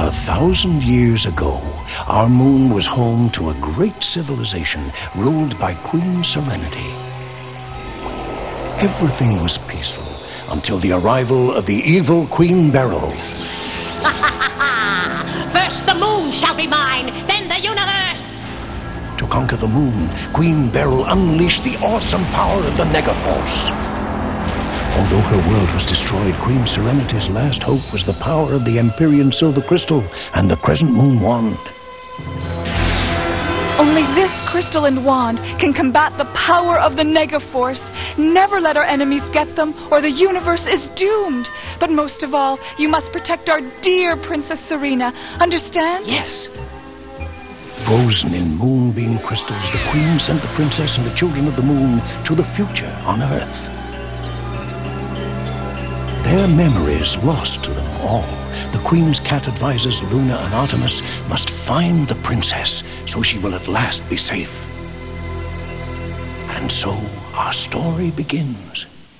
1,000 years ago, our moon was home to a great civilization ruled by Queen Serenity. Everything was peaceful until the arrival of the evil Queen Beryl. First the moon shall be mine, then the universe! To conquer the moon, Queen Beryl unleashed the awesome power of the Negaforce. Although her world was destroyed, Queen Serenity's last hope was the power of the Empyrean Silver Crystal and the Crescent Moon Wand. Only this crystal and wand can combat the power of the Negaforce. Never let our enemies get them, or the universe is doomed. But most of all, you must protect our dear Princess Serena. Understand? Yes. Frozen in moonbeam crystals, the Queen sent the princess and the children of the moon to the future on Earth. Their memories lost to them all, the Queen's cat advisors Luna and Artemis must find the princess so she will at last be safe. And so our story begins.